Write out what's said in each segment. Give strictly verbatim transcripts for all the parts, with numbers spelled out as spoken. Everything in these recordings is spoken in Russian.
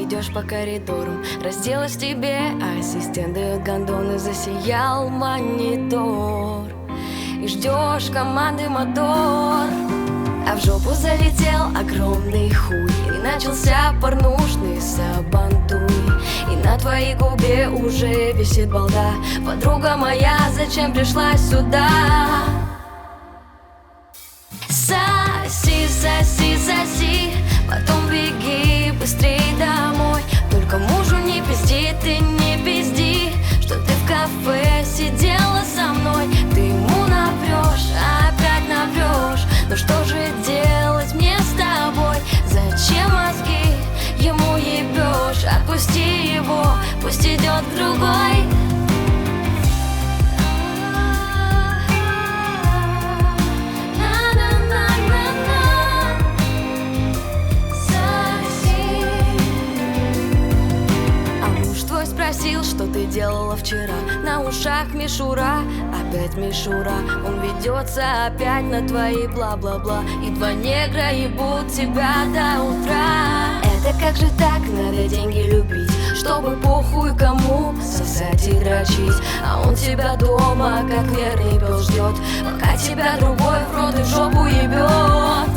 идешь по коридорам, разделась тебе, ассистент дает гондон и засиял монитор. И ждешь команды мотор, а в жопу залетел огромный хуй, и начался порнушный сабантуй. И на твоей губе уже висит балда. Подруга моя, зачем пришла сюда? Соси, соси, соси, потом беги быстрей домой. Только мужу не пизди, ты не пизди, что ты в кафе сидела со мной. Ты ему наврешь, опять наврешь. Ну что же делать мне с тобой? Зачем мозги ему ебешь? Отпусти его, пусть идет к другой. Спросил, что ты делала вчера. На ушах мишура, опять мишура. Он ведется опять на твои бла-бла-бла. И два негра ебут тебя до утра. Это как же так, надо деньги любить, чтобы похуй кому сосать и дрочить. А он тебя дома, как верный пес, ждет, пока тебя другой в рот и в жопу ебет.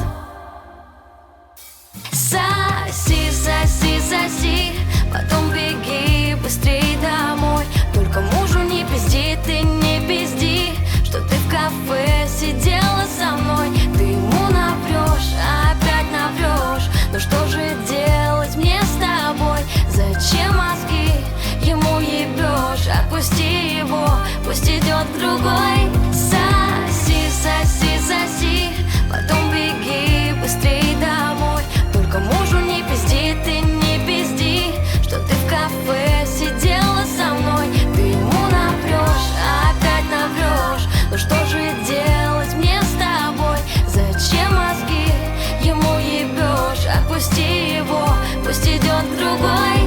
Соси, соси, соси, потом беги быстрей домой. Только мужу не пизди, ты не пизди, что ты в кафе сидела со мной. Ты ему наврешь, опять наврешь. Ну что же делать мне с тобой? Зачем мозги ему ебешь? Отпусти его, пусть идет к другой. Соси, соси, соси, потом беги быстрей домой. Только мужу не пизди, ты не пизди, что ты в кафе сидела со мной. Ты ему наврешь, опять наврешь. Ну что же делать мне с тобой? Зачем мозги ему ебешь? Отпусти его, пусть идет к другой.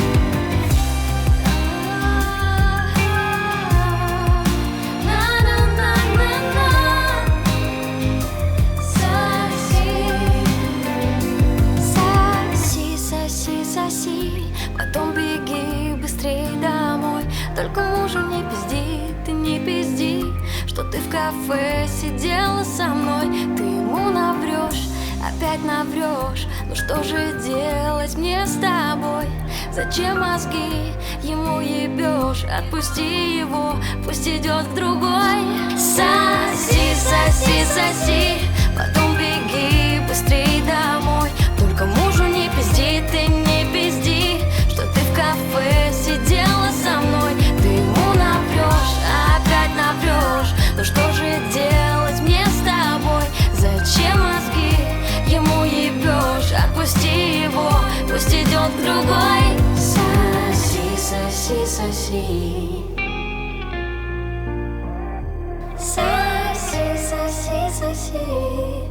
Потом беги быстрей домой. Только мужу не пизди, ты не пизди, что ты в кафе сидела со мной. Ты ему наврешь, опять наврешь. Ну что же делать мне с тобой? Зачем мозги ему ебешь? Отпусти его, пусть идет к другой. Соси, соси, соси, потом беги быстрей домой. Только мужу не пизди, ты не пизди, что ты в кафе сидела со мной. Ты ему наврешь, опять наврешь. Ну что же делать мне с тобой? Зачем мозги ему ебешь? Отпусти его, пусть идет к другой. Соси, соси, соси. Соси, соси, соси.